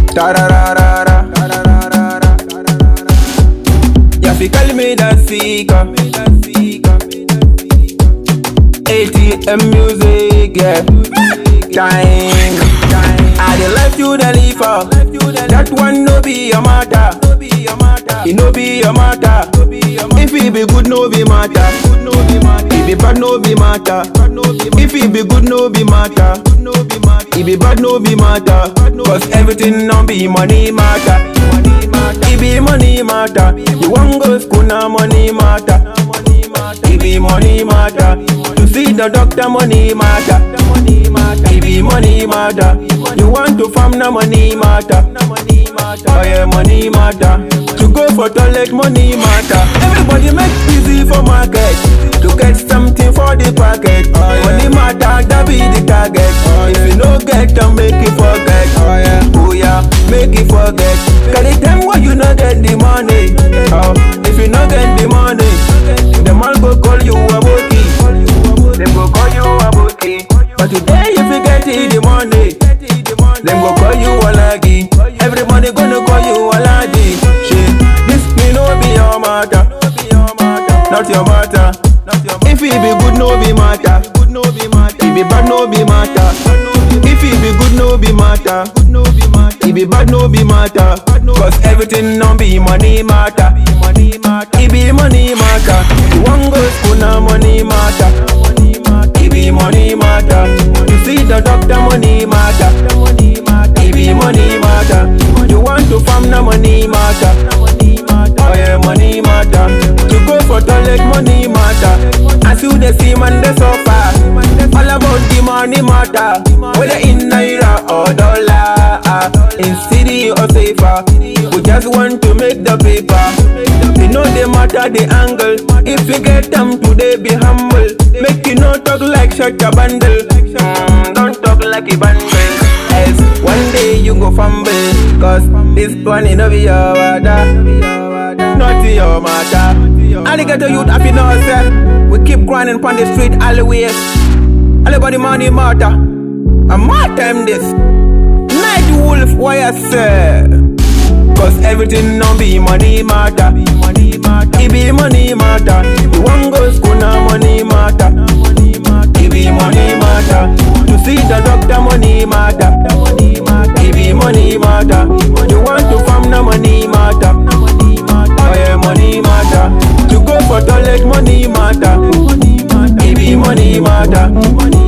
tararara. Ya fi call me that seeker. ATM music, yeah. Time. I dey left you the leafer. That one no be your matter. It no be your matter. If it be good, no be matter. If it bad, no be matter. If it be good, no be matter. If it bad, no be matter. Cause everything no be money matter. It be money matter. You want go school now, money matter. It be money matter. To see the doctor, money matter. It be money matter. You want to farm, na money matter. Oh yeah, money matter. To go for toilet, money matter. Everybody make busy for market to get something for the pocket. Money matter, that be the target. If you no get, then make it forget. Oh yeah, make it forget. Cause the time when you no get the money, if you no get the money, the man go call you a bookie. Them go call you a bookie. But today if you get the money, them go call you a laggy. Everybody gonna call you a laggy. Shit, this me no be your matter. Not your matter. If it be good, no be matter. If it bad, no be matter. If it be good, no be matter. If it bad, no be matter. Cause everything no be money matter. It be money matter. You want go school now, money matter. It be money matter. You see the doctor, money matter. It be money matter. You want to farm, na money matter. Oh yeah, money matter. To go for toilet, money matter. As you the see man, they suffer. All about the money matter. Whether in naira or dollar, in city or safer, we just want to make the paper. You know they matter the angle. If you get them today, be humble. Make you not talk like such a bundle. Don't talk like a bundle. Else one day you go fumble. Cause this one no be your water. Not your matter. Alligator youth have you know say we keep grinding on the street alleyways. Everybody money matter. And my time this Night Wolf, why I say? Cause everything no be money matter. It be money matter. You want go school now, money matter. It be money matter. To see the doctor, money matter. It be money matter. You want to farm, na money matter. Oh yeah, money matter. To go for toilet, money matter. It be money matter.